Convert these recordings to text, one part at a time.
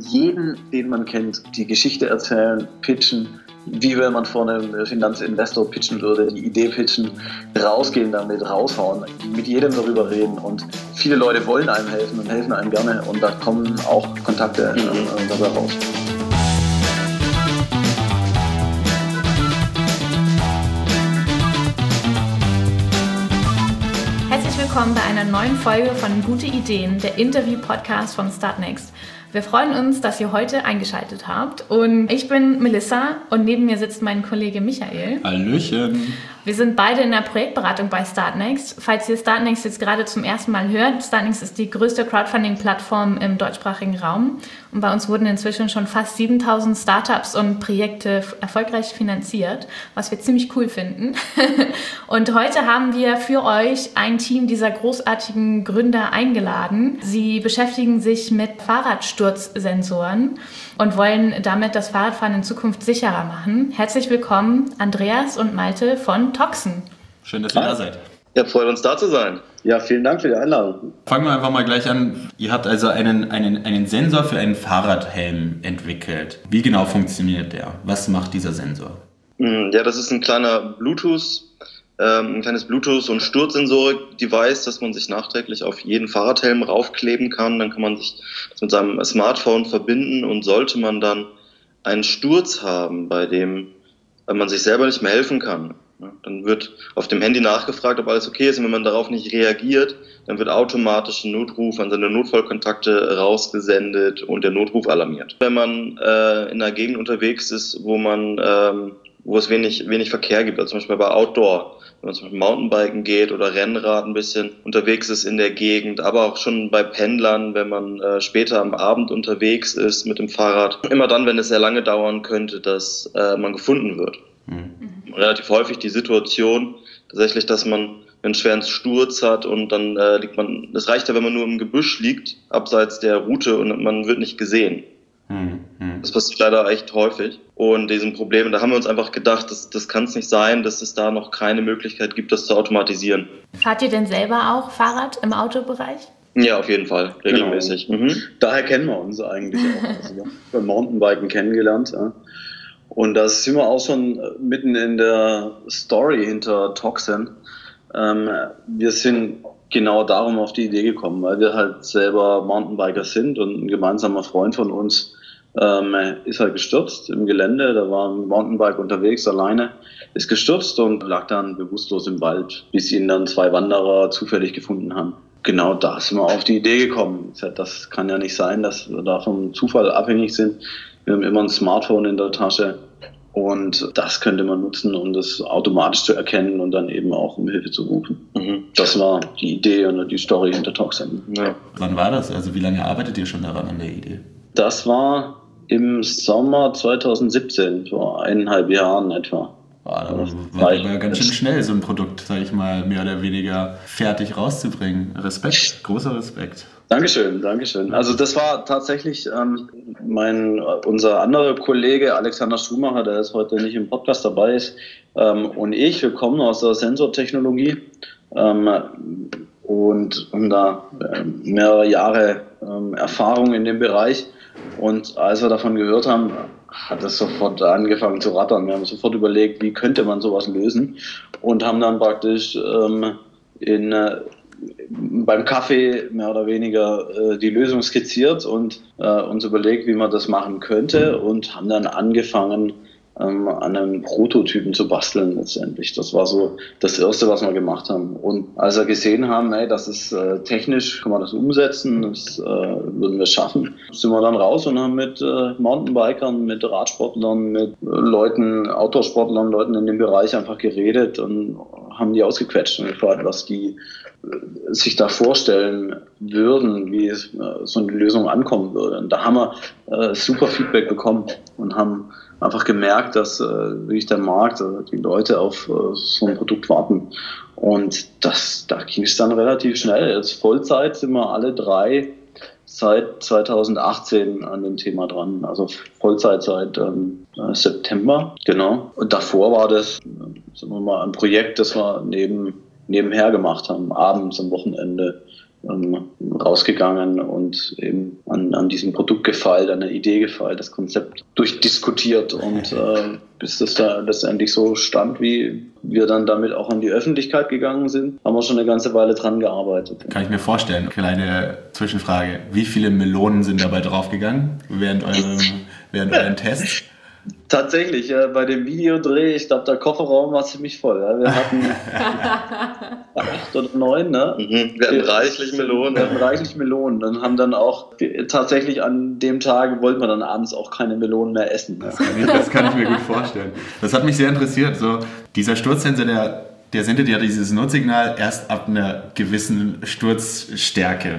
jeden, den man kennt, die Geschichte erzählen, pitchen, wie wenn man vor einem Finanzinvestor pitchen würde, die Idee pitchen, rausgehen damit, raushauen, mit jedem darüber reden und viele Leute wollen einem helfen und helfen einem gerne und da kommen auch Kontakte dabei raus. Herzlich willkommen bei einer neuen Folge von Gute Ideen, der Interview-Podcast von Startnext. Wir freuen uns, dass ihr heute eingeschaltet habt und ich bin Melissa und neben mir sitzt mein Kollege Michael. Hallöchen! Wir sind beide in der Projektberatung bei Startnext. Falls ihr Startnext jetzt gerade zum ersten Mal hört, Startnext ist die größte Crowdfunding-Plattform im deutschsprachigen Raum und bei uns wurden inzwischen schon fast 7000 Startups und Projekte erfolgreich finanziert, was wir ziemlich cool finden. Und heute haben wir für euch ein Team dieser großartigen Gründer eingeladen. Sie beschäftigen sich mit Fahrradsturzsensoren und wollen damit das Fahrradfahren in Zukunft sicherer machen. Herzlich willkommen, Andreas und Malte von Toxen. Schön, dass ihr da seid. Ja, freut uns da zu sein. Ja, vielen Dank für die Einladung. Fangen wir einfach mal gleich an. Ihr habt also einen Sensor für einen Fahrradhelm entwickelt. Wie genau funktioniert der? Was macht dieser Sensor? Ja, das ist ein kleiner ein kleines Bluetooth- und Sturzsensorik-Device, das man sich nachträglich auf jeden Fahrradhelm raufkleben kann. Dann kann man sich das mit seinem Smartphone verbinden und sollte man dann einen Sturz haben, bei dem man sich selber nicht mehr helfen kann, dann wird auf dem Handy nachgefragt, ob alles okay ist. Und wenn man darauf nicht reagiert, dann wird automatisch ein Notruf an seine Notfallkontakte rausgesendet und der Notruf alarmiert. Wenn man in einer Gegend unterwegs ist, wo es wenig Verkehr gibt, also zum Beispiel bei Outdoor, wenn man zum Beispiel Mountainbiken geht oder Rennrad ein bisschen unterwegs ist in der Gegend, aber auch schon bei Pendlern, wenn man später am Abend unterwegs ist mit dem Fahrrad. Immer dann, wenn es sehr lange dauern könnte, dass man gefunden wird. Relativ häufig die Situation tatsächlich, dass man einen schweren Sturz hat und dann das reicht ja, wenn man nur im Gebüsch liegt, abseits der Route und man wird nicht gesehen. Das passiert leider echt häufig. Und diesen Problemen, da haben wir uns einfach gedacht, das kann es nicht sein, dass es da noch keine Möglichkeit gibt, das zu automatisieren. Fahrt ihr denn selber auch Fahrrad im Autobereich? Ja, auf jeden Fall, regelmäßig. Genau. Daher kennen wir uns eigentlich auch. Also wir haben beim Mountainbiken kennengelernt. Ja. Und da sind wir auch schon mitten in der Story hinter Toxen. Wir sind genau darum auf die Idee gekommen, weil wir halt selber Mountainbiker sind und ein gemeinsamer Freund von uns ist halt gestürzt im Gelände. Da war ein Mountainbike unterwegs, alleine, ist gestürzt und lag dann bewusstlos im Wald, bis ihn dann 2 Wanderer zufällig gefunden haben. Genau da sind wir auf die Idee gekommen. Das kann ja nicht sein, dass wir da vom Zufall abhängig sind. Wir haben immer ein Smartphone in der Tasche und das könnte man nutzen, um das automatisch zu erkennen und dann eben auch um Hilfe zu rufen. Das war die Idee und die Story hinter Toxen. Ja. Wann war das? Also wie lange arbeitet ihr schon daran an der Idee? Das war im Sommer 2017, vor 1,5 Jahren etwa. Da war ja ganz schön schnell, so ein Produkt, sage ich mal, mehr oder weniger fertig rauszubringen. Respekt, großer Respekt. Dankeschön. Also das war tatsächlich unser anderer Kollege Alexander Schumacher, der jetzt heute nicht im Podcast dabei ist, und ich, wir kommen aus der Sensortechnologie und haben da mehrere Jahre Erfahrung in dem Bereich. Und als wir davon gehört haben, hat es sofort angefangen zu rattern. Wir haben sofort überlegt, wie könnte man sowas lösen und haben dann praktisch beim Kaffee mehr oder weniger die Lösung skizziert und uns überlegt, wie man das machen könnte und haben dann angefangen, an einem Prototypen zu basteln letztendlich. Das war so das Erste, was wir gemacht haben. Und als wir gesehen haben, das ist technisch, kann man das umsetzen, das würden wir schaffen, sind wir dann raus und haben mit Mountainbikern, mit Radsportlern, mit Leuten, Outdoor-Sportlern, Leuten in dem Bereich einfach geredet und haben die ausgequetscht und gefragt, was die sich da vorstellen würden, wie so eine Lösung ankommen würde. Und da haben wir super Feedback bekommen und haben einfach gemerkt, dass wirklich der Markt, die Leute auf so ein Produkt warten. Und da ging es dann relativ schnell. Jetzt Vollzeit sind wir alle 3 seit 2018 an dem Thema dran. Also Vollzeit seit September, genau. Und davor war das, sagen wir mal, ein Projekt, das wir nebenher gemacht haben, abends, am Wochenende, rausgegangen und eben an diesem Produkt gefeilt, an der Idee gefeilt, das Konzept durchdiskutiert und bis das da letztendlich so stand, wie wir dann damit auch an die Öffentlichkeit gegangen sind, haben wir schon eine ganze Weile dran gearbeitet. Kann ich mir vorstellen. Kleine Zwischenfrage. Wie viele Melonen sind dabei draufgegangen während euren Tests? Tatsächlich, bei dem Videodreh, ich glaube, der Kofferraum war ziemlich voll. Ja. Wir hatten 8 oder 9, ne? Wir hatten reichlich Melonen. Wir hatten reichlich Melonen und haben dann auch tatsächlich an dem Tag wollten wir dann abends auch keine Melonen mehr essen. Das kann ich mir gut vorstellen. Das hat mich sehr interessiert. So, dieser Sturzsensor, der sendet ja dieses Notsignal erst ab einer gewissen Sturzstärke.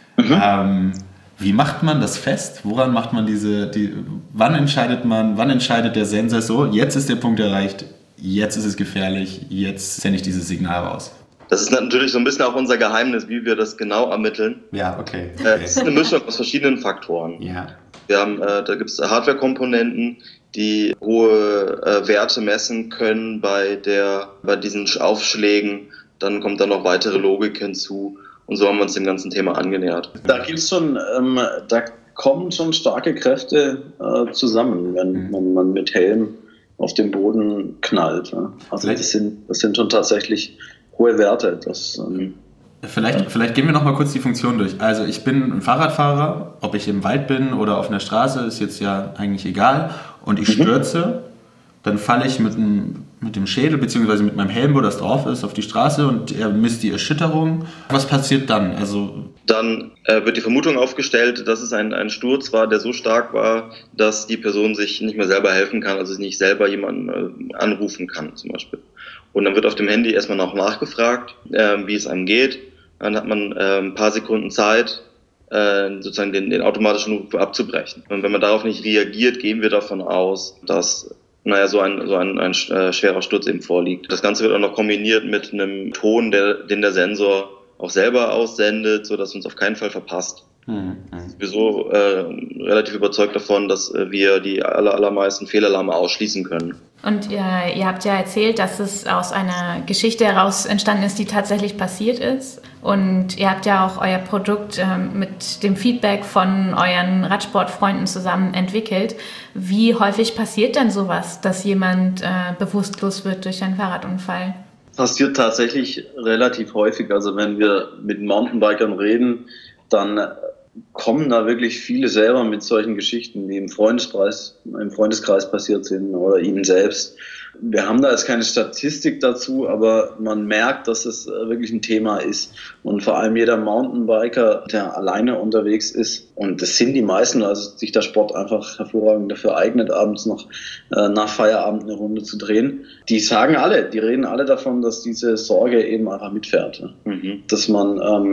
Wie macht man das fest? Woran macht man wann entscheidet der Sensor so, jetzt ist der Punkt erreicht, jetzt ist es gefährlich, jetzt sende ich dieses Signal raus? Das ist natürlich so ein bisschen auch unser Geheimnis, wie wir das genau ermitteln. Ja, okay. Es ist eine Mischung aus verschiedenen Faktoren. Ja. Da gibt es Hardware-Komponenten, die hohe Werte messen können bei diesen Aufschlägen. Dann kommt dann noch weitere Logik hinzu. Und so haben wir uns dem ganzen Thema angenähert. Da kommen schon starke Kräfte zusammen, wenn man mit Helm auf den Boden knallt. Ja. Also das sind schon tatsächlich hohe Werte. Vielleicht gehen wir noch mal kurz die Funktion durch. Also ich bin ein Fahrradfahrer, ob ich im Wald bin oder auf einer Straße, ist jetzt ja eigentlich egal. Und ich stürze, dann falle ich mit dem Schädel bzw. mit meinem Helm, wo das drauf ist, auf die Straße und er misst die Erschütterung. Was passiert dann? Dann wird die Vermutung aufgestellt, dass es ein Sturz war, der so stark war, dass die Person sich nicht mehr selber helfen kann, also nicht selber jemanden anrufen kann zum Beispiel. Und dann wird auf dem Handy erstmal noch nachgefragt, wie es einem geht. Dann hat man ein paar Sekunden Zeit, sozusagen den automatischen Ruf abzubrechen. Und wenn man darauf nicht reagiert, gehen wir davon aus, dass so ein schwerer Sturz eben vorliegt. Das Ganze wird auch noch kombiniert mit einem Ton, den der Sensor auch selber aussendet, sodass uns auf keinen Fall verpasst. Wir sind so relativ überzeugt davon, dass wir die allermeisten Fehlalarme ausschließen können. Und ihr habt ja erzählt, dass es aus einer Geschichte heraus entstanden ist, die tatsächlich passiert ist. Und ihr habt ja auch euer Produkt mit dem Feedback von euren Radsportfreunden zusammen entwickelt. Wie häufig passiert denn sowas, dass jemand bewusstlos wird durch einen Fahrradunfall? Passiert tatsächlich relativ häufig. Also wenn wir mit Mountainbikern reden, dann kommen da wirklich viele selber mit solchen Geschichten, die im Freundeskreis passiert sind oder ihnen selbst. Wir haben da jetzt keine Statistik dazu, aber man merkt, dass es wirklich ein Thema ist. Und vor allem jeder Mountainbiker, der alleine unterwegs ist, und das sind die meisten, also sich der Sport einfach hervorragend dafür eignet, abends noch nach Feierabend eine Runde zu drehen, die reden alle davon, dass diese Sorge eben einfach mitfährt. Dass man,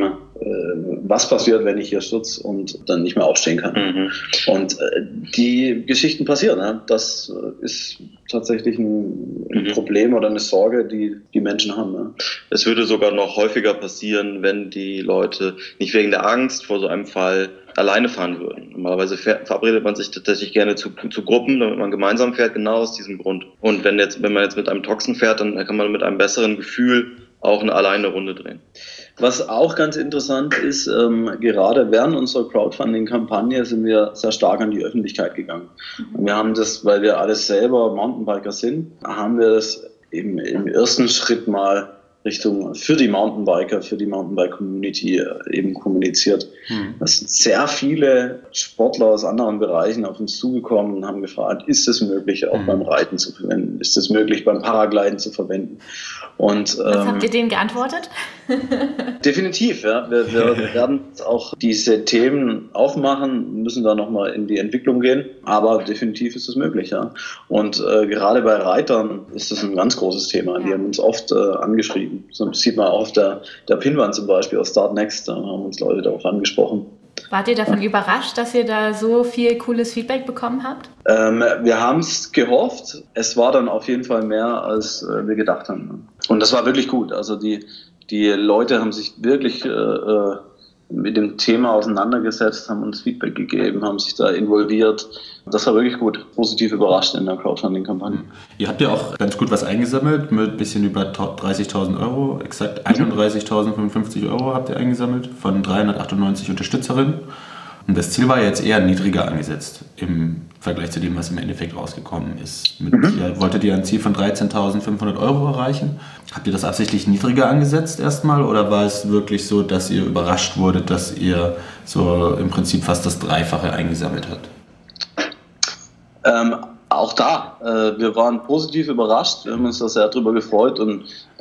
was passiert, wenn ich hier stürze und dann nicht mehr aufstehen kann. Und die Geschichten passieren. Ne? Das ist tatsächlich ein Problem oder eine Sorge, die die Menschen haben. Ne? Es würde sogar noch häufiger passieren, wenn die Leute nicht wegen der Angst vor so einem Fall alleine fahren würden. Normalerweise verabredet man sich tatsächlich gerne zu Gruppen, damit man gemeinsam fährt, genau aus diesem Grund. Und wenn man jetzt mit einem Toxen fährt, dann kann man mit einem besseren Gefühl auch eine alleine Runde drehen. Was auch ganz interessant ist, gerade während unserer Crowdfunding-Kampagne sind wir sehr stark an die Öffentlichkeit gegangen. Und wir haben das, weil wir alles selber Mountainbiker sind, haben wir das eben im ersten Schritt mal für die Mountainbike-Community eben kommuniziert. Es sind sehr viele Sportler aus anderen Bereichen auf uns zugekommen und haben gefragt, ist es möglich, auch beim Reiten zu verwenden? Ist es möglich, beim Paragliden zu verwenden? Und, was habt ihr denen geantwortet? Definitiv, ja. Wir werden auch diese Themen aufmachen, müssen da nochmal in die Entwicklung gehen, aber definitiv ist es möglich, ja. Und gerade bei Reitern ist das ein ganz großes Thema. Die haben uns oft angeschrieben. Das sieht man auch auf der Pinnwand zum Beispiel aus Start Next, da haben uns Leute darauf angesprochen. Wart ihr davon überrascht, dass ihr da so viel cooles Feedback bekommen habt? Wir haben es gehofft. Es war dann auf jeden Fall mehr, als wir gedacht haben. Und das war wirklich gut. Also die Leute haben sich wirklich mit dem Thema auseinandergesetzt, haben uns Feedback gegeben, haben sich da involviert. Das war wirklich gut, positiv überrascht in der Crowdfunding-Kampagne. Ihr habt ja auch ganz gut was eingesammelt, mit ein bisschen über 30.000 Euro, exakt 31.055 Euro habt ihr eingesammelt von 398 Unterstützerinnen. Und das Ziel war jetzt eher niedriger angesetzt im Vergleich zu dem, was im Endeffekt rausgekommen ist. Wolltet ihr ein Ziel von 13.500 Euro erreichen? Habt ihr das absichtlich niedriger angesetzt erstmal oder war es wirklich so, dass ihr überrascht wurdet, dass ihr so im Prinzip fast das Dreifache eingesammelt habt? Auch da, wir waren positiv überrascht, wir haben uns da sehr drüber gefreut und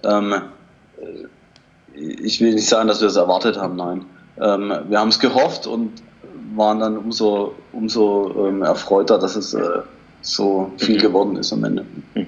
ich will nicht sagen, dass wir es erwartet haben, nein. Wir haben es gehofft und waren dann umso erfreuter, dass es so viel geworden ist am Ende.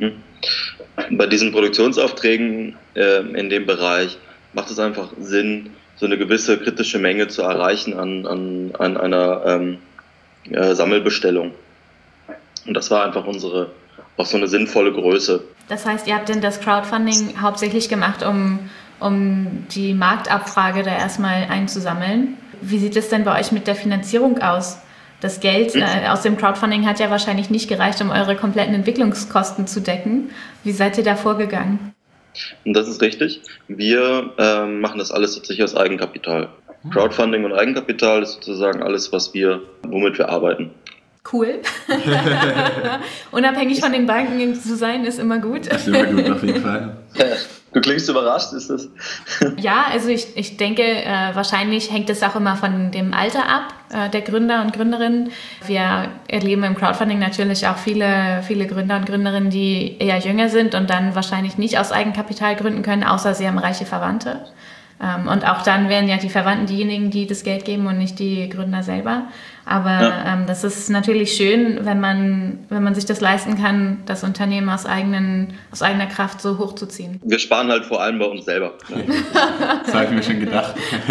Bei diesen Produktionsaufträgen in dem Bereich macht es einfach Sinn, so eine gewisse kritische Menge zu erreichen an einer Sammelbestellung. Und das war einfach auch so eine sinnvolle Größe. Das heißt, ihr habt denn das Crowdfunding hauptsächlich gemacht, um die Marktabfrage da erstmal einzusammeln. Wie sieht es denn bei euch mit der Finanzierung aus? Das Geld aus dem Crowdfunding hat ja wahrscheinlich nicht gereicht, um eure kompletten Entwicklungskosten zu decken. Wie seid ihr da vorgegangen? Und das ist richtig. Wir machen das alles tatsächlich aus Eigenkapital. Crowdfunding und Eigenkapital ist sozusagen alles, womit wir arbeiten. Cool. Unabhängig von den Banken zu sein, ist immer gut. Das ist immer gut, auf jeden Fall. Du klingst überrascht, ist das? Ja, also ich denke, wahrscheinlich hängt es auch immer von dem Alter ab, der Gründer und Gründerinnen. Wir erleben im Crowdfunding natürlich auch viele Gründer und Gründerinnen, die eher jünger sind und dann wahrscheinlich nicht aus Eigenkapital gründen können, außer sie haben reiche Verwandte. Und auch dann wären ja die Verwandten diejenigen, die das Geld geben und nicht die Gründer selber. Aber das ist natürlich schön, wenn man sich das leisten kann, das Unternehmen aus eigener Kraft so hochzuziehen. Wir sparen halt vor allem bei uns selber. Das habe ich mir schon gedacht.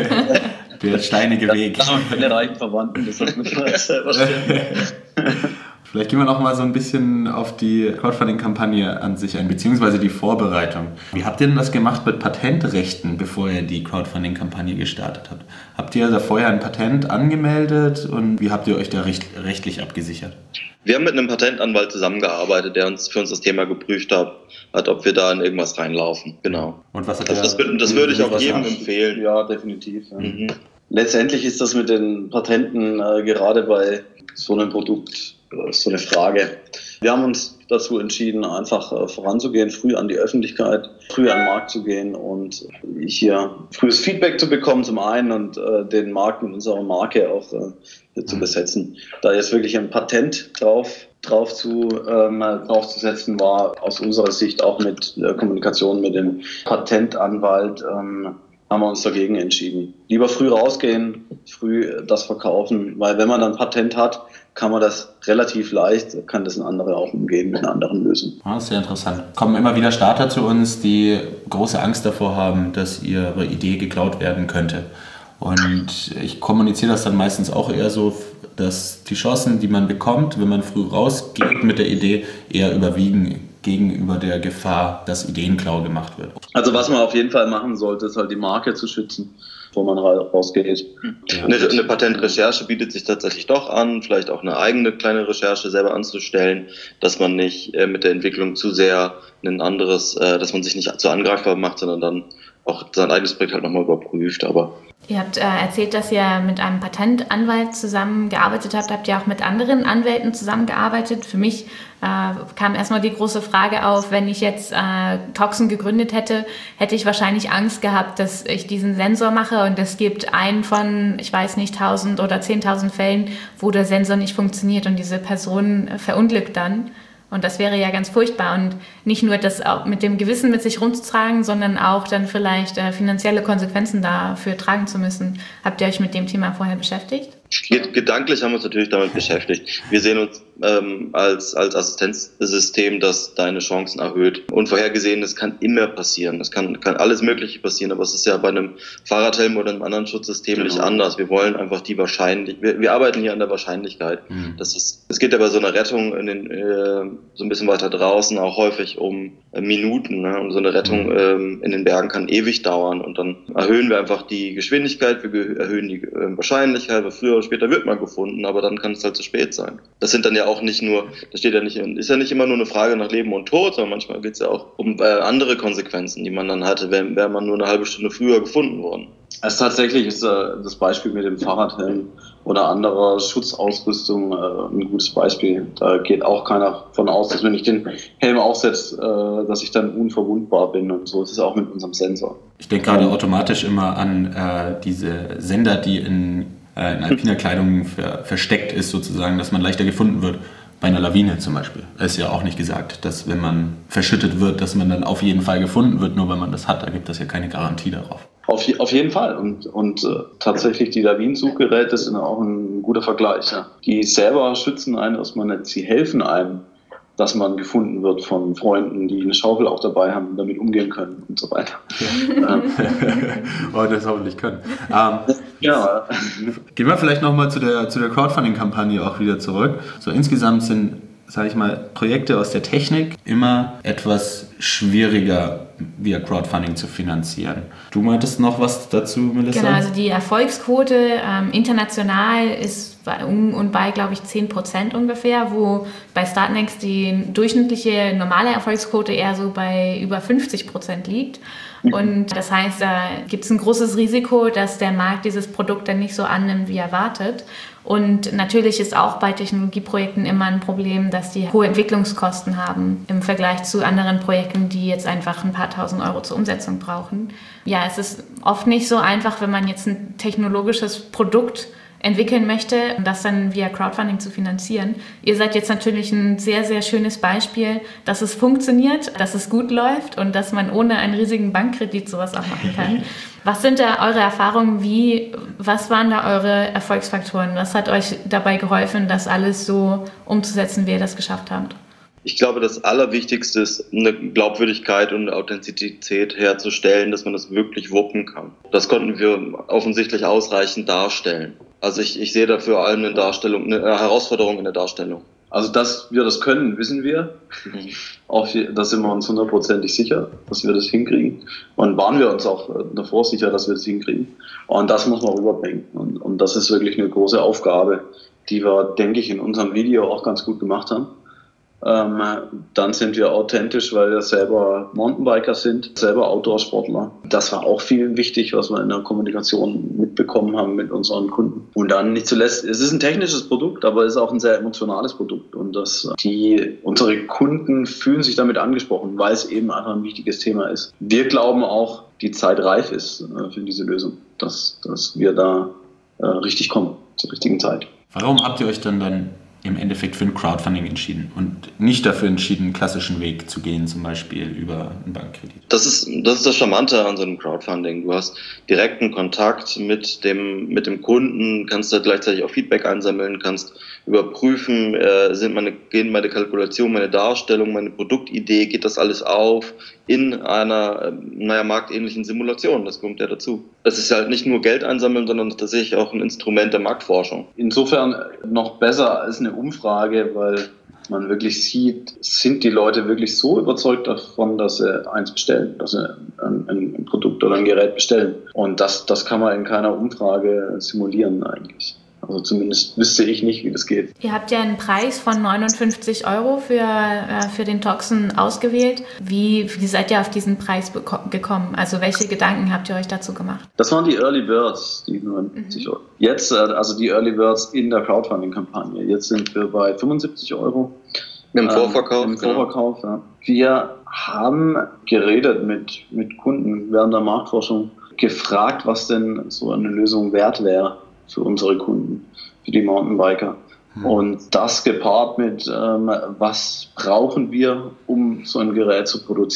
Der steinige Weg. Keine reichen Verwandten, das hat mich mal selber stellen. Vielleicht gehen wir noch mal so ein bisschen auf die Crowdfunding-Kampagne an sich ein, beziehungsweise die Vorbereitung. Wie habt ihr denn das gemacht mit Patentrechten, bevor ihr die Crowdfunding-Kampagne gestartet habt? Habt ihr da vorher ein Patent angemeldet und wie habt ihr euch da rechtlich abgesichert? Wir haben mit einem Patentanwalt zusammengearbeitet, der für uns das Thema geprüft hat, ob wir da in irgendwas reinlaufen. Genau. Und was hat das würde ich auch jedem empfehlen. Ja, definitiv. Ja. Letztendlich ist das mit den Patenten gerade bei so einem Produkt so eine Frage. Wir haben uns dazu entschieden, einfach voranzugehen, früh an die Öffentlichkeit, früh an den Markt zu gehen und hier frühes Feedback zu bekommen zum einen und den Markt mit unserer Marke auch zu besetzen. Da jetzt wirklich ein Patent drauf zu setzen, war aus unserer Sicht auch mit der Kommunikation mit dem Patentanwalt haben wir uns dagegen entschieden. Lieber früh rausgehen, früh das verkaufen, weil wenn man dann Patent hat, kann man das relativ leicht, kann das ein anderer auch umgehen mit einer anderen Lösung. Das ist sehr interessant. Kommen immer wieder Starter zu uns, die große Angst davor haben, dass ihre Idee geklaut werden könnte. Und ich kommuniziere das dann meistens auch eher so, dass die Chancen, die man bekommt, wenn man früh rausgeht mit der Idee, eher überwiegen gegenüber der Gefahr, dass Ideenklau gemacht wird. Also was man auf jeden Fall machen sollte, ist halt die Marke zu schützen, bevor man rausgeht. Ja. Eine Patentrecherche bietet sich tatsächlich doch an, vielleicht auch eine eigene kleine Recherche selber anzustellen, dass man nicht mit der Entwicklung zu sehr dass man sich nicht zu angreifbar macht, sondern dann auch sein eigenes Projekt halt nochmal überprüft. Aber ihr habt erzählt, dass ihr mit einem Patentanwalt zusammengearbeitet habt. Habt ihr auch mit anderen Anwälten zusammengearbeitet? Für mich kam erstmal die große Frage auf, wenn ich jetzt Toxen gegründet hätte ich wahrscheinlich Angst gehabt, dass ich diesen Sensor mache und es gibt einen von, ich weiß nicht, 1000 oder 10.000 Fällen, wo der Sensor nicht funktioniert und diese Person verunglückt dann. Und das wäre ja ganz furchtbar. Und nicht nur das auch mit dem Gewissen mit sich rumzutragen, sondern auch dann vielleicht finanzielle Konsequenzen dafür tragen zu müssen. Habt ihr euch mit dem Thema vorher beschäftigt? Gedanklich haben wir uns natürlich damit beschäftigt. Wir sehen uns als Assistenzsystem, das deine Chancen erhöht. Unvorhergesehenes kann immer passieren. Es kann alles Mögliche passieren, aber es ist ja bei einem Fahrradhelm oder einem anderen Schutzsystem nicht anders. Wir wollen einfach die Wahrscheinlichkeit, wir arbeiten hier an der Wahrscheinlichkeit. Es geht ja bei so einer Rettung so ein bisschen weiter draußen auch häufig um Minuten. Ne? Und so eine Rettung in den Bergen kann ewig dauern und dann erhöhen wir einfach die Geschwindigkeit, wir erhöhen die Wahrscheinlichkeit, weil früher oder später wird man gefunden, aber dann kann es halt zu spät sein. Das sind dann ja auch nicht nur, ist ja nicht immer nur eine Frage nach Leben und Tod, sondern manchmal geht es ja auch um andere Konsequenzen, die man dann hatte, wäre man nur eine halbe Stunde früher gefunden worden. Also tatsächlich ist das Beispiel mit dem Fahrradhelm oder anderer Schutzausrüstung ein gutes Beispiel. Da geht auch keiner von aus, dass wenn ich den Helm aufsetze, dass ich dann unverwundbar bin, und so ist es auch mit unserem Sensor. Ich denke gerade automatisch immer an diese Sender, die in alpiner Kleidung versteckt ist, sozusagen, dass man leichter gefunden wird. Bei einer Lawine zum Beispiel. Es ist ja auch nicht gesagt, dass wenn man verschüttet wird, dass man dann auf jeden Fall gefunden wird, nur wenn man das hat. Da gibt es ja keine Garantie darauf. Auf jeden Fall. Und tatsächlich die Lawinensuchgeräte sind auch ein guter Vergleich. Ja. Die selber schützen einen erstmal nicht, sie helfen einem, dass man gefunden wird von Freunden, die eine Schaufel auch dabei haben und damit umgehen können und so weiter. Oh, das hoffentlich können. Ja. Gehen wir vielleicht nochmal zu der Crowdfunding-Kampagne auch wieder zurück. So insgesamt sind, sage ich mal, Projekte aus der Technik immer etwas schwieriger via Crowdfunding zu finanzieren. Du meintest noch was dazu, Melissa? Genau, also die Erfolgsquote international ist bei, glaube ich, 10% ungefähr, wo bei Startnext die durchschnittliche normale Erfolgsquote eher so bei über 50% liegt. Und das heißt, da gibt es ein großes Risiko, dass der Markt dieses Produkt dann nicht so annimmt, wie erwartet. Und natürlich ist auch bei Technologieprojekten immer ein Problem, dass die hohe Entwicklungskosten haben im Vergleich zu anderen Projekten, die jetzt einfach ein paar tausend Euro zur Umsetzung brauchen. Ja, es ist oft nicht so einfach, wenn man jetzt ein technologisches Produkt entwickeln möchte, das dann via Crowdfunding zu finanzieren. Ihr seid jetzt natürlich ein sehr, sehr schönes Beispiel, dass es funktioniert, dass es gut läuft und dass man ohne einen riesigen Bankkredit sowas auch machen kann. Was sind da eure Erfahrungen? Was waren da eure Erfolgsfaktoren? Was hat euch dabei geholfen, das alles so umzusetzen, wie ihr das geschafft habt? Ich glaube, das Allerwichtigste ist, eine Glaubwürdigkeit und eine Authentizität herzustellen, dass man das wirklich wuppen kann. Das konnten wir offensichtlich ausreichend darstellen. Also ich sehe dafür allem eine Herausforderung in der Darstellung. Also, dass wir das können, wissen wir. Auch da sind wir uns 100%ig sicher, dass wir das hinkriegen. Und waren wir uns auch davor sicher, dass wir das hinkriegen. Und das muss man rüberbringen. Und das ist wirklich eine große Aufgabe, die wir, denke ich, in unserem Video auch ganz gut gemacht haben. Dann sind wir authentisch, weil wir selber Mountainbiker sind, selber Outdoor-Sportler. Das war auch viel wichtig, was wir in der Kommunikation mitbekommen haben mit unseren Kunden. Und dann nicht zuletzt, es ist ein technisches Produkt, aber es ist auch ein sehr emotionales Produkt. Und unsere Kunden fühlen sich damit angesprochen, weil es eben einfach ein wichtiges Thema ist. Wir glauben auch, die Zeit reif ist für diese Lösung, dass wir da richtig kommen, zur richtigen Zeit. Warum habt ihr euch dann im Endeffekt für ein Crowdfunding entschieden und nicht dafür entschieden, einen klassischen Weg zu gehen, zum Beispiel über einen Bankkredit? Das ist das Charmante an so einem Crowdfunding. Du hast direkten Kontakt mit dem Kunden, kannst da gleichzeitig auch Feedback einsammeln, kannst überprüfen, gehen meine Kalkulation, meine Darstellung, meine Produktidee, geht das alles auf in einer marktähnlichen Simulation. Das kommt ja dazu. Das ist halt nicht nur Geld einsammeln, sondern tatsächlich auch ein Instrument der Marktforschung. Insofern noch besser als eine Umfrage, weil man wirklich sieht, sind die Leute wirklich so überzeugt davon, dass sie eins bestellen, dass sie ein Produkt oder ein Gerät bestellen. Und das kann man in keiner Umfrage simulieren eigentlich. Also zumindest wüsste ich nicht, wie das geht. Ihr habt ja einen Preis von 59 € für den Toxin ausgewählt. Wie seid ihr auf diesen Preis gekommen? Also welche Gedanken habt ihr euch dazu gemacht? Das waren die Early Birds, die 59 €. Jetzt, also die Early Birds in der Crowdfunding-Kampagne. Jetzt sind wir bei 75 €. Im Vorverkauf. Im Vorverkauf, ja. Wir haben geredet mit Kunden während der Marktforschung, gefragt, was denn so eine Lösung wert wäre für unsere Kunden, für die Mountainbiker. Und das gepaart mit, was brauchen wir, um so ein Gerät zu produzieren.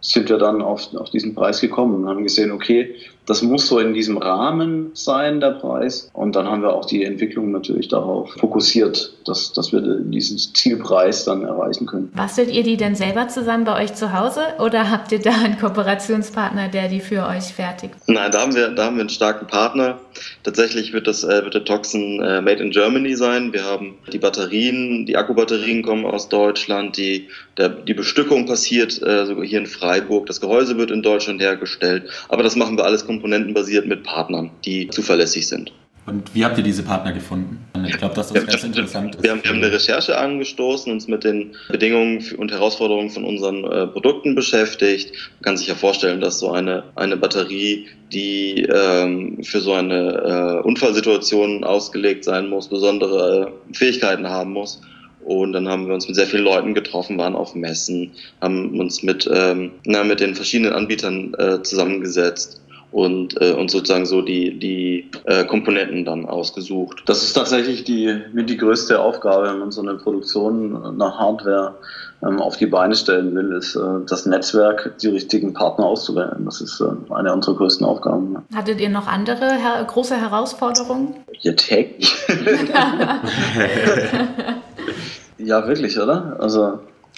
sind wir dann auf diesen Preis gekommen und haben gesehen, okay, das muss so in diesem Rahmen sein, der Preis. Und dann haben wir auch die Entwicklung natürlich darauf fokussiert, dass wir diesen Zielpreis dann erreichen können. Bastelt ihr die denn selber zusammen bei euch zu Hause oder habt ihr da einen Kooperationspartner, der die für euch fertigt? Nein, da haben wir einen starken Partner. Tatsächlich wird der Toxen made in Germany sein. Wir haben die Batterien, die Akkubatterien kommen aus Deutschland, die Bestückung passiert sogar hier in Freiburg. Das Gehäuse wird in Deutschland hergestellt. Aber das machen wir alles komponentenbasiert mit Partnern, die zuverlässig sind. Und wie habt ihr diese Partner gefunden? Ich glaube, dass das ganz interessant ist. Wir haben eine Recherche angestoßen, uns mit den Bedingungen und Herausforderungen von unseren Produkten beschäftigt. Man kann sich ja vorstellen, dass so eine Batterie, die für so eine Unfallsituation ausgelegt sein muss, besondere Fähigkeiten haben muss. Und dann haben wir uns mit sehr vielen Leuten getroffen, waren auf Messen, haben uns mit den verschiedenen Anbietern zusammengesetzt und sozusagen so die Komponenten dann ausgesucht. Das ist tatsächlich die größte Aufgabe, wenn man so eine Produktion nach Hardware auf die Beine stellen will, ist das Netzwerk, die richtigen Partner auszuwählen. Das ist eine unserer größten Aufgaben. Ja. Hattet ihr noch andere große Herausforderungen? Ja, täglich. Ja, wirklich, oder? Also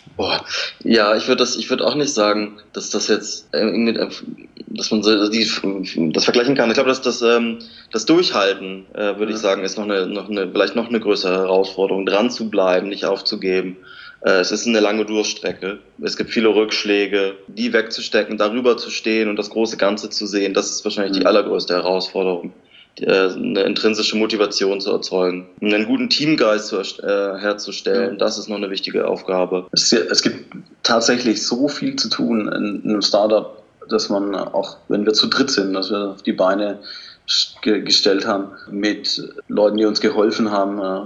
ja, ich würde auch nicht sagen, dass das jetzt dass man das vergleichen kann. Ich glaube, dass das Durchhalten, würde ich sagen, ist vielleicht noch eine größere Herausforderung, dran zu bleiben, nicht aufzugeben. Es ist eine lange Durchstrecke. Es gibt viele Rückschläge, die wegzustecken, darüber zu stehen und das große Ganze zu sehen. Das ist wahrscheinlich die allergrößte Herausforderung. Eine intrinsische Motivation zu erzeugen, einen guten Teamgeist herzustellen, das ist noch eine wichtige Aufgabe. Es gibt tatsächlich so viel zu tun in einem Startup, dass man auch, wenn wir zu dritt sind, dass wir auf die Beine gestellt haben, mit Leuten, die uns geholfen haben,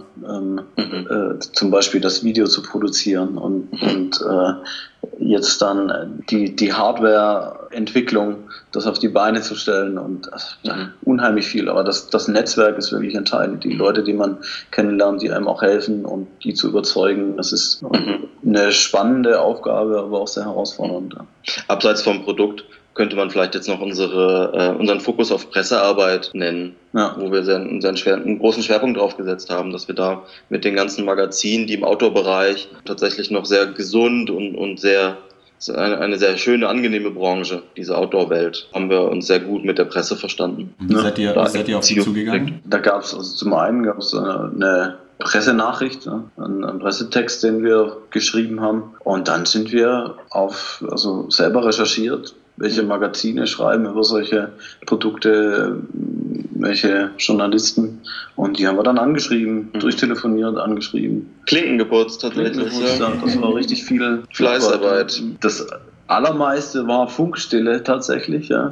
zum Beispiel das Video zu produzieren und jetzt dann die Hardware-Entwicklung, das auf die Beine zu stellen und unheimlich viel. Aber das Netzwerk ist wirklich entscheidend. Die Leute, die man kennenlernt, die einem auch helfen und die zu überzeugen, das ist eine spannende Aufgabe, aber auch sehr herausfordernd. Abseits vom Produkt könnte man vielleicht jetzt noch unseren Fokus auf Pressearbeit nennen, wo wir einen großen Schwerpunkt drauf gesetzt haben, dass wir da mit den ganzen Magazinen, die im Outdoor-Bereich tatsächlich noch sehr gesund und eine sehr schöne, angenehme Branche, diese Outdoor-Welt, haben wir uns sehr gut mit der Presse verstanden. Wie seid ihr auf sie zugegangen? Da gab es zum einen eine Pressenachricht, einen Pressetext, den wir geschrieben haben. Und dann sind wir selber recherchiert, welche Magazine schreiben über solche Produkte, welche Journalisten. Und die haben wir dann angeschrieben, durchtelefoniert, angeschrieben. Klinken geputzt tatsächlich. Das war richtig viel Fleißarbeit. Das allermeiste war Funkstille tatsächlich, ja.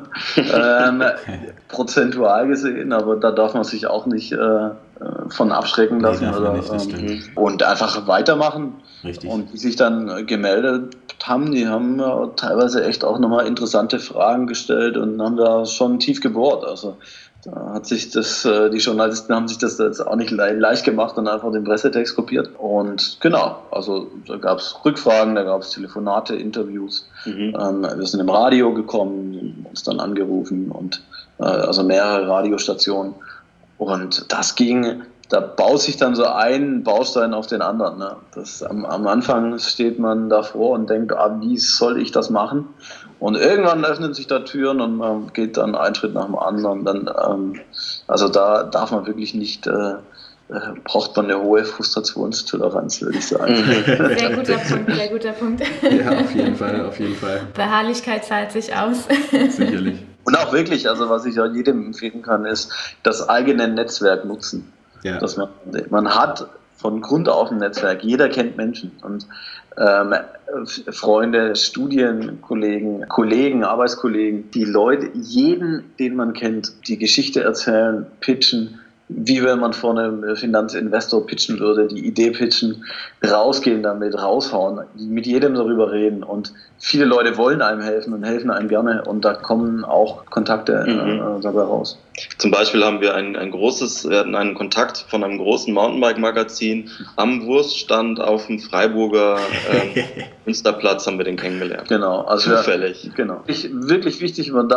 Prozentual gesehen, aber da darf man sich auch nicht von abschrecken lassen. Und einfach weitermachen. Richtig. Und die sich dann gemeldet haben, die haben teilweise echt auch nochmal interessante Fragen gestellt und haben da schon tief gebohrt. Also da hat sich die Journalisten haben sich das jetzt auch nicht leicht gemacht und einfach den Pressetext kopiert. Und genau, also da gab es Rückfragen, da gab es Telefonate, Interviews. Wir sind im Radio gekommen, uns dann angerufen und also mehrere Radiostationen. Und da baut sich dann so ein Baustein auf den anderen. Ne? Am Anfang steht man davor und denkt, wie soll ich das machen? Und irgendwann öffnen sich da Türen und man geht dann einen Schritt nach dem anderen. Also da darf man wirklich nicht, braucht man eine hohe Frustrationstoleranz, würde ich sagen. Sehr guter Punkt. Ja, auf jeden Fall. Beharrlichkeit zahlt sich aus. Sicherlich. Und auch wirklich, also was ich auch jedem empfehlen kann, ist das eigene Netzwerk nutzen. Ja. Dass man hat von Grund auf ein Netzwerk, jeder kennt Menschen und Freunde, Studienkollegen, Kollegen, Arbeitskollegen, die Leute, jeden, den man kennt, die Geschichte erzählen, pitchen, wie wenn man vor einem Finanzinvestor pitchen würde, die Idee pitchen, rausgehen damit, raushauen, mit jedem darüber reden und viele Leute wollen einem helfen und helfen einem gerne und da kommen auch Kontakte dabei raus. Zum Beispiel haben wir wir hatten einen Kontakt von einem großen Mountainbike-Magazin am Wurststand auf dem Freiburger Münsterplatz haben wir den kennengelernt. Genau, also zufällig. Genau. Wirklich wichtig, man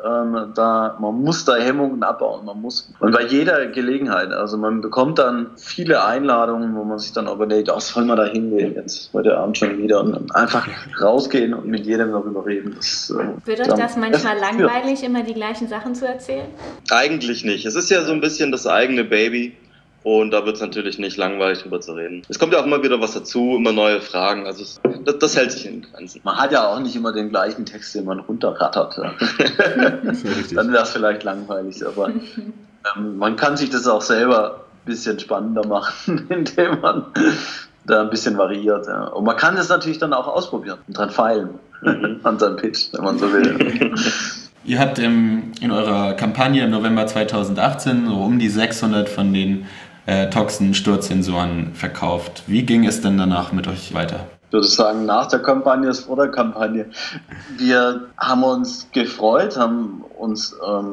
muss da Hemmungen abbauen. Und bei jeder Gelegenheit, also man bekommt dann viele Einladungen, wo man sich dann überlegt, soll man da hingehen jetzt heute Abend schon wieder und dann einfach rausgehen und mit jedem darüber reden. Wird euch das manchmal langweilig, immer die gleichen Sachen zu erzählen? Eigentlich nicht. Es ist ja so ein bisschen das eigene Baby und da wird es natürlich nicht langweilig drüber zu reden. Es kommt ja auch immer wieder was dazu, immer neue Fragen. Also das hält sich in Grenzen. Man hat ja auch nicht immer den gleichen Text, den man runterrattert. Ja. Dann wäre es vielleicht langweilig, aber man kann sich das auch selber ein bisschen spannender machen, indem man da ein bisschen variiert. Ja. Und man kann es natürlich dann auch ausprobieren und dran feilen an seinem Pitch, wenn man so will. Ihr habt in eurer Kampagne im November 2018 so um die 600 von den Toxen-Sturzsensoren verkauft. Wie ging es denn danach mit euch weiter? Ich würde sagen, nach der Kampagne ist vor der Kampagne. Wir haben uns gefreut, haben uns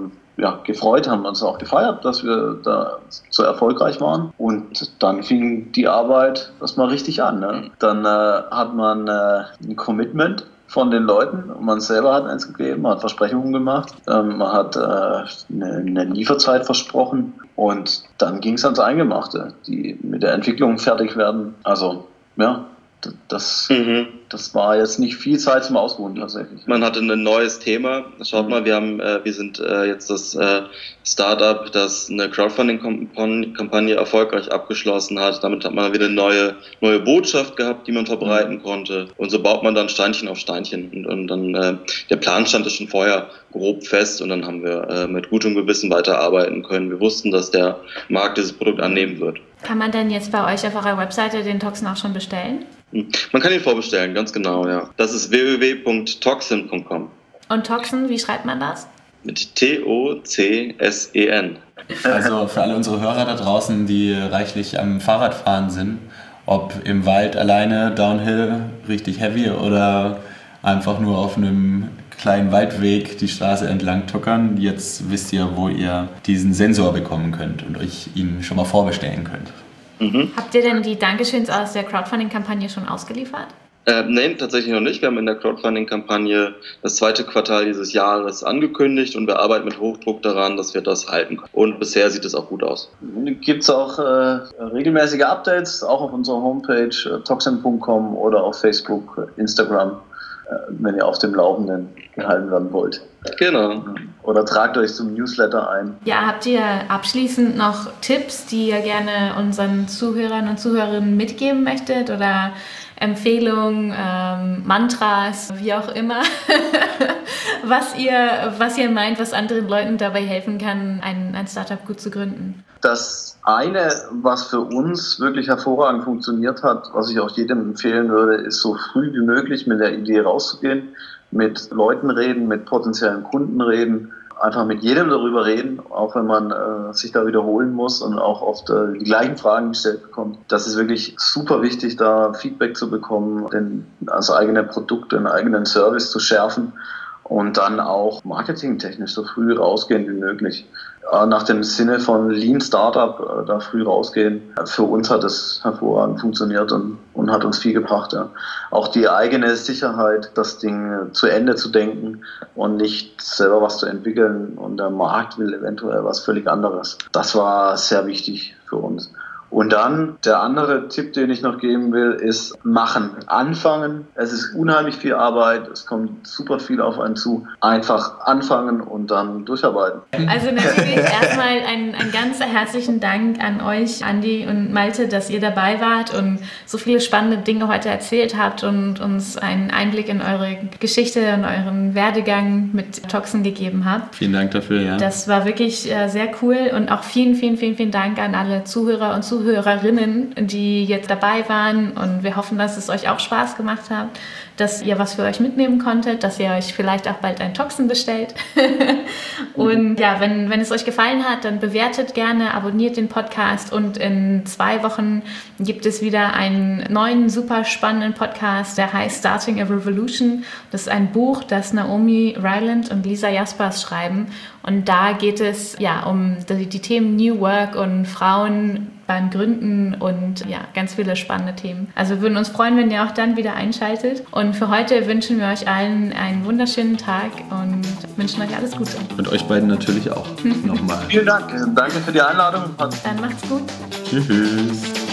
auch gefeiert, dass wir da so erfolgreich waren. Und dann fing die Arbeit erstmal richtig an. Ne? Dann hat man ein Commitment von den Leuten. Man selber hat eins gegeben, man hat Versprechungen gemacht, man hat eine Lieferzeit versprochen und dann ging es ans Eingemachte, die mit der Entwicklung fertig werden. Also, ja, das war jetzt nicht viel Zeit zum Ausruhen tatsächlich. Man hatte ein neues Thema. Schaut mal, wir sind jetzt das Startup, das eine Crowdfunding-Kampagne erfolgreich abgeschlossen hat. Damit hat man wieder eine neue Botschaft gehabt, die man verbreiten konnte. Und so baut man dann Steinchen auf Steinchen. Und dann der Plan stand schon vorher grob fest und dann haben wir mit gutem Gewissen weiterarbeiten können. Wir wussten, dass der Markt dieses Produkt annehmen wird. Kann man denn jetzt bei euch auf eurer Webseite den Toxen auch schon bestellen? Man kann ihn vorbestellen, ganz genau, ja. Das ist www.toxen.com. Und Toxen, wie schreibt man das? Mit T-O-C-S-E-N. Also für alle unsere Hörer da draußen, die reichlich am Fahrradfahren sind, ob im Wald alleine, Downhill, richtig heavy oder einfach nur auf einem kleinen Waldweg die Straße entlang tuckern, jetzt wisst ihr, wo ihr diesen Sensor bekommen könnt und euch ihn schon mal vorbestellen könnt. Habt ihr denn die Dankeschöns aus der Crowdfunding-Kampagne schon ausgeliefert? Nein, tatsächlich noch nicht. Wir haben in der Crowdfunding-Kampagne das 2. Quartal dieses Jahres angekündigt und wir arbeiten mit Hochdruck daran, dass wir das halten können. Und bisher sieht es auch gut aus. Gibt es auch regelmäßige Updates, auch auf unserer Homepage toxin.com oder auf Facebook, Instagram, wenn ihr auf dem Laufenden gehalten werden wollt. Genau. Oder tragt euch zum Newsletter ein. Ja, habt ihr abschließend noch Tipps, die ihr gerne unseren Zuhörern und Zuhörerinnen mitgeben möchtet oder Empfehlungen, Mantras, wie auch immer, was ihr meint, was anderen Leuten dabei helfen kann, ein Startup gut zu gründen? Das eine, was für uns wirklich hervorragend funktioniert hat, was ich auch jedem empfehlen würde, ist so früh wie möglich mit der Idee rauszugehen, mit Leuten reden, mit potenziellen Kunden reden, einfach mit jedem darüber reden, auch wenn man sich da wiederholen muss und auch oft die gleichen Fragen gestellt bekommt. Das ist wirklich super wichtig, da Feedback zu bekommen, das eigene Produkt, den eigenen Service zu schärfen und dann auch marketingtechnisch so früh rausgehen wie möglich. Nach dem Sinne von Lean Startup da früh rausgehen. Für uns hat es hervorragend funktioniert und hat uns viel gebracht. Ja. Auch die eigene Sicherheit, das Ding zu Ende zu denken und nicht selber was zu entwickeln und der Markt will eventuell was völlig anderes. Das war sehr wichtig für uns. Und dann der andere Tipp, den ich noch geben will, ist machen. Anfangen. Es ist unheimlich viel Arbeit. Es kommt super viel auf einen zu. Einfach anfangen und dann durcharbeiten. Also natürlich erstmal einen ganz herzlichen Dank an euch, Andi und Malte, dass ihr dabei wart und so viele spannende Dinge heute erzählt habt und uns einen Einblick in eure Geschichte und euren Werdegang mit Toxen gegeben habt. Vielen Dank dafür, ja. Das war wirklich sehr cool und auch vielen Dank an alle Zuhörer und Zuhörerinnen, Zuhörerinnen, die jetzt dabei waren, und wir hoffen, dass es euch auch Spaß gemacht hat, dass ihr was für euch mitnehmen konntet, dass ihr euch vielleicht auch bald ein Toxin bestellt. Und ja, wenn es euch gefallen hat, dann bewertet gerne, abonniert den Podcast, und in 2 Wochen gibt es wieder einen neuen, super spannenden Podcast, der heißt Starting a Revolution. Das ist ein Buch, das Naomi Ryland und Lisa Jaspers schreiben, und da geht es um die Themen New Work und Frauen beim Gründen und ganz viele spannende Themen. Also wir würden uns freuen, wenn ihr auch dann wieder einschaltet. Und für heute wünschen wir euch allen einen wunderschönen Tag und wünschen euch alles Gute. Und euch beiden natürlich auch nochmal. Vielen Dank. Danke für die Einladung. Dann macht's gut. Tschüss.